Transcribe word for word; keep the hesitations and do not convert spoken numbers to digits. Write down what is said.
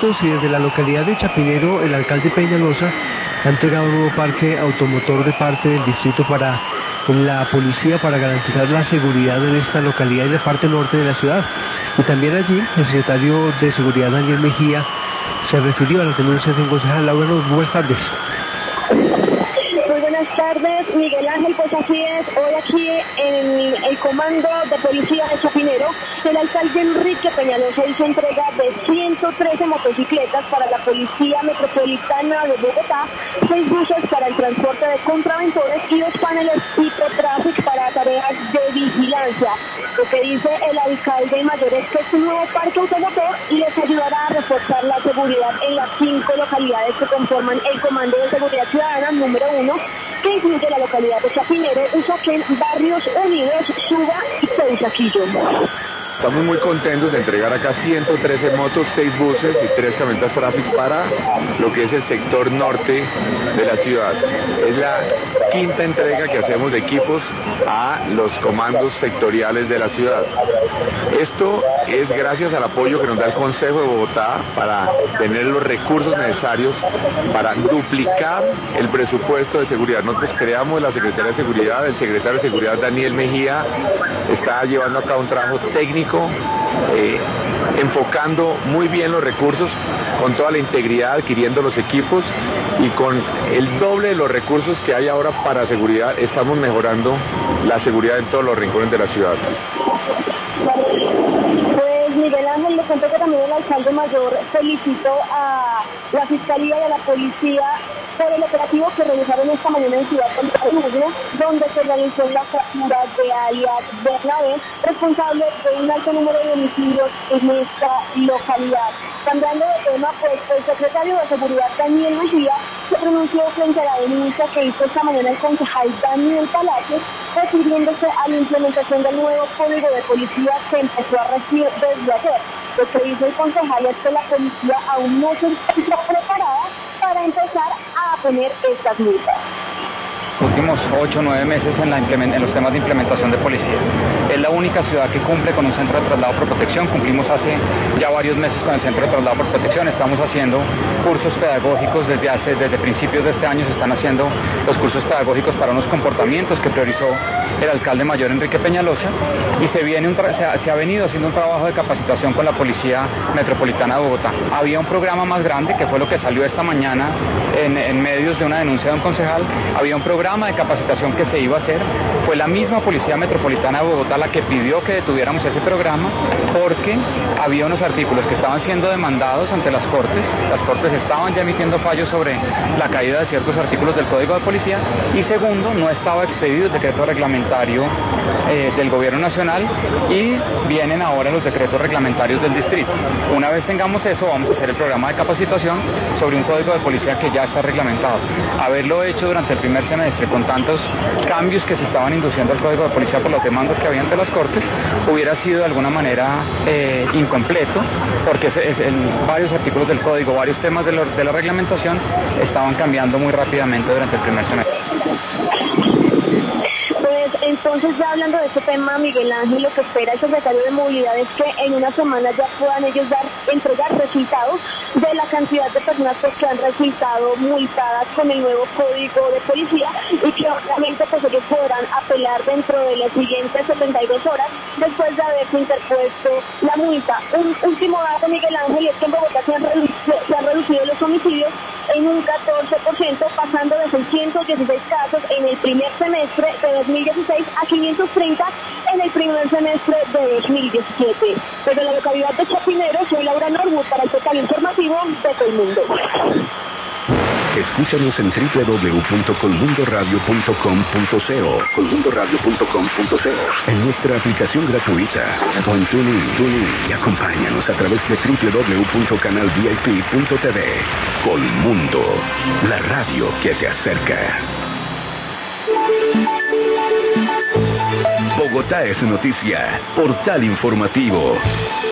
motos, y desde la localidad de Chapinero el alcalde Peñalosa ha entregado un nuevo parque automotor de parte del distrito para la policía, para garantizar la seguridad en esta localidad y la parte norte de la ciudad. Y también allí el secretario de Seguridad, Daniel Mejía, se refirió a las denuncias en concejal. Laura, buenas tardes. Muy buenas tardes, Miguel Ángel. Pues así es, hoy aquí en el comando de policía de Chapinero, el alcalde Enrique Peñalosa hizo entrega de ciento trece motocicletas para la Policía Metropolitana de Bogotá, seis buses para el transporte de contraventores y dos paneles Hipertraffic para tareas de vigilancia. Lo que dice el alcalde mayor es que este nuevo parque automotor les ayudará a reforzar la seguridad en las cinco localidades que conforman el Comando de Seguridad Ciudadana número uno, que incluye la localidad de Chapinero, Usaquén, Barrios Unidos, Suba y Teusaquillo. Estamos muy contentos de entregar acá ciento trece motos, seis buses y tres camionetas Traffic para lo que es el sector norte de la ciudad. Es la quinta entrega que hacemos de equipos a los comandos sectoriales de la ciudad. Esto es gracias al apoyo que nos da el Consejo de Bogotá para tener los recursos necesarios para duplicar el presupuesto de seguridad. Nosotros creamos la Secretaría de Seguridad, el secretario de Seguridad Daniel Mejía está llevando a cabo un trabajo técnico Eh, enfocando muy bien los recursos, con toda la integridad, adquiriendo los equipos, y con el doble de los recursos que hay ahora para seguridad estamos mejorando la seguridad en todos los rincones de la ciudad. Pues Miguel Ángel, le cuento que también el alcalde mayor felicitó a la Fiscalía y a la Policía por el operativo que realizaron esta mañana en Ciudad Colorado, donde se realizó la captura de alias Bernabé, responsable de un alto número de homicidios en esta localidad. Cambiando de tema, pues el secretario de Seguridad, Daniel Mejía, se pronunció frente a la denuncia que hizo esta mañana el concejal Daniel Palacios, refiriéndose a la implementación del nuevo Código de Policía que empezó a regir desde ayer. Lo que dice el concejal es que la policía aún no se encuentra preparada para empezar a poner estas multas. Últimos ocho o nueve meses en, la en los temas de implementación de policía. Es la única ciudad que cumple con un centro de traslado por protección. Cumplimos hace ya varios meses con el centro de traslado por protección. Estamos haciendo cursos pedagógicos desde hace, desde principios de este año se están haciendo los cursos pedagógicos para unos comportamientos que priorizó el alcalde mayor Enrique Peñalosa, y se, viene un se, ha, se ha venido haciendo un trabajo de capacitación con la Policía Metropolitana de Bogotá. Había un programa más grande, que fue lo que salió esta mañana en, en medios de una denuncia de un concejal. Había un programa de capacitación que se iba a hacer. Fue la misma Policía Metropolitana de Bogotá la que pidió que detuviéramos ese programa, porque había unos artículos que estaban siendo demandados ante las Cortes. Las Cortes estaban ya emitiendo fallos sobre la caída de ciertos artículos del Código de Policía, y segundo, no estaba expedido el decreto reglamentario eh, del Gobierno Nacional, y vienen ahora los decretos reglamentarios del distrito. Una vez tengamos eso, vamos a hacer el programa de capacitación sobre un Código de Policía que ya está reglamentado. Haberlo hecho durante el primer semestre con tantos cambios que se estaban induciendo al Código de Policía por las demandas que había ante las Cortes, hubiera sido de alguna manera eh, incompleto, porque es, es en varios artículos del Código, varios temas de, lo, de la reglamentación estaban cambiando muy rápidamente durante el primer semestre. Entonces, ya hablando de este tema, Miguel Ángel, lo que espera el secretario de Movilidad es que en una semana ya puedan ellos dar, entregar resultados de la cantidad de personas pues, que han resultado multadas con el nuevo Código de Policía, y que obviamente pues ellos podrán apelar dentro de las siguientes setenta y dos horas después de haberse interpuesto la multa. Un último dato, Miguel Ángel, es que en Bogotá se han reducido, se han reducido los homicidios en un catorce por ciento, pasando de seiscientos dieciséis casos en el primer semestre de dos mil dieciséis a quinientos treinta en el primer semestre de dos mil diecisiete. Desde la localidad de Chapinero, soy Laura Norwood para el total informativo de Colmundo. Escúchanos en doble u doble u doble u punto colmundo radio punto com punto co, colmundo radio punto com punto co, en nuestra aplicación gratuita o en TuneIn, TuneIn, y acompáñanos a través de doble u doble u doble u punto canal v i p punto t v. Colmundo, la radio que te acerca. Bogotá es noticia, portal informativo.